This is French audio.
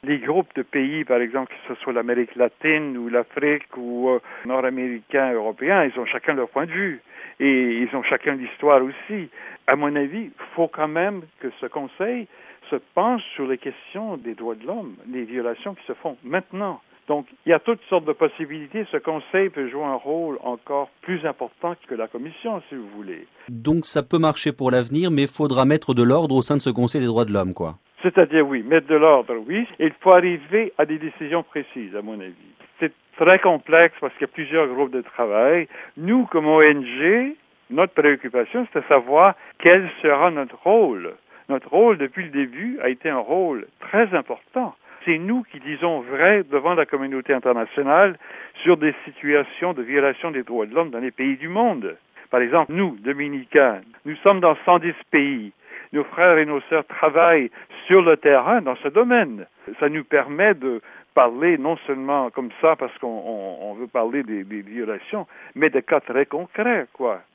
Les groupes de pays, par exemple, que ce soit l'Amérique latine ou l'Afrique ou nord-américains, européens, ils ont chacun leur point de vue. Et ils ont chacun l'histoire aussi. À mon avis, il faut quand même que ce Conseil se penche sur les questions des droits de l'homme, les violations qui se font maintenant. Donc, il y a toutes sortes de possibilités. Ce Conseil peut jouer un rôle encore plus important que la Commission, si vous voulez. Donc, ça peut marcher pour l'avenir, mais il faudra mettre de l'ordre au sein de ce Conseil des droits de l'homme, quoi. C'est-à-dire, oui, mettre de l'ordre, oui. Il faut arriver à des décisions précises, à mon avis. C'est très complexe parce qu'il y a plusieurs groupes de travail. Nous, comme ONG, notre préoccupation, c'est de savoir quel sera notre rôle. Notre rôle, depuis le début, a été un rôle très important. C'est nous qui disons vrai devant la communauté internationale sur des situations de violation des droits de l'homme dans les pays du monde. Par exemple, nous, Dominicains, nous sommes dans 110 pays. Nos frères et nos sœurs travaillent sur le terrain dans ce domaine. Ça nous permet de parler non seulement comme ça parce qu'on veut parler des violations, mais de cas très concrets, quoi.